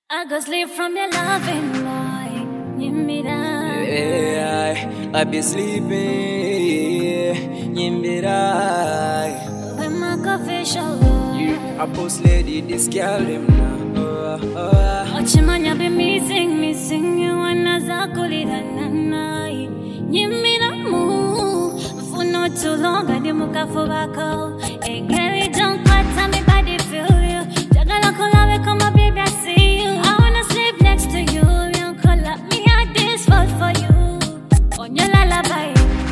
I go sleep from your loving boy. Give me that. Yeah, I be sleeping. Give me that. When my coffee show. You a boss lady, this girl them now. Ochimanya be missing you wanna zakulira nanai. Give me that move. For not too long, I didn't muka for bako. Hey, girl, you don't cut me body feel you. Jagala kola we come up, baby, I see you. I wanna sleep next to you. You call up me, I this fall for you. On your lullaby.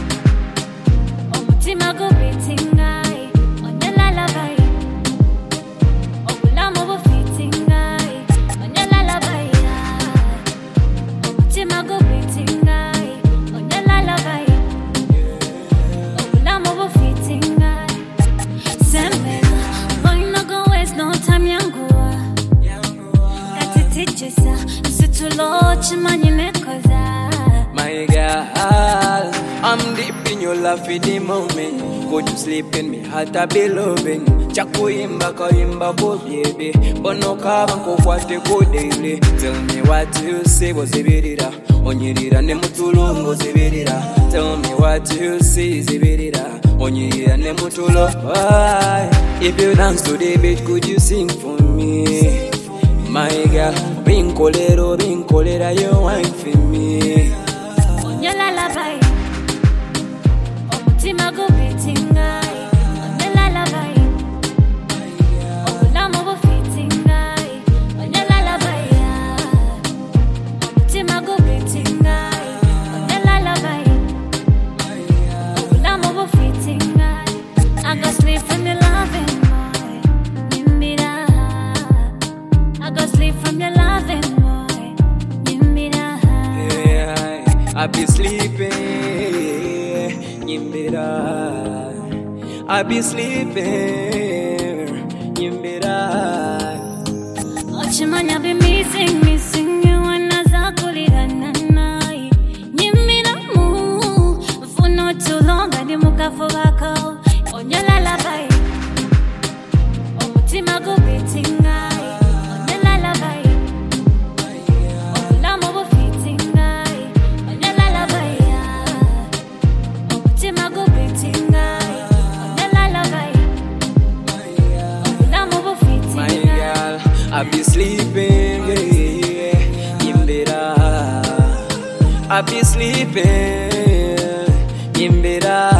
Oh, mutima go beating guy. On your lullaby. Oh, ulamo go fitting guy. On your lullaby. Oh, mutima go beating guy. On your lullaby. Oh, ulamo go fitting guy. Semela, boy no go waste no time yangu. Katitichesa, situlo chimanyine koza. My girl, I'm deep in your love for the moment. Go to sleep in me heart a be loving. Chaku imba go baby. Bono kaba ko kwate go daily. Tell me what you say was zibirira. Onyirira ne mutulungo zibirira. Tell me what you say zibirira. Onyirira ne mutulo. If you dance to the beat, could you sing for me? My girl, binkolero, you wine for me. On your lullaby. Oh, mutima go beating guy. On your lullaby. Oh, ulamo go fitting guy. On your lullaby. Oh, mutima go beating guy. On your lullaby. Oh, ulamo go fitting guy. I go sleep from your loving boy. Give me that. I go sleep from your loving boy. Give me that. Yeah, I be sleeping, give me that. I be sleeping, give me that. Ochimanya be missing you wanna zakulira nanai. Give me that move. For not too long, I didn't muka for bako. On your lullaby. Oh, mutima go beating guy. On your lullaby. Oh, ulamo go fitting guy. On your lullaby. Oh, mutima go beating guy. On your lullaby. Oh, ulamo go fitting My guy. girl, I be sleeping, yeah, give me that. I be sleeping, give me that.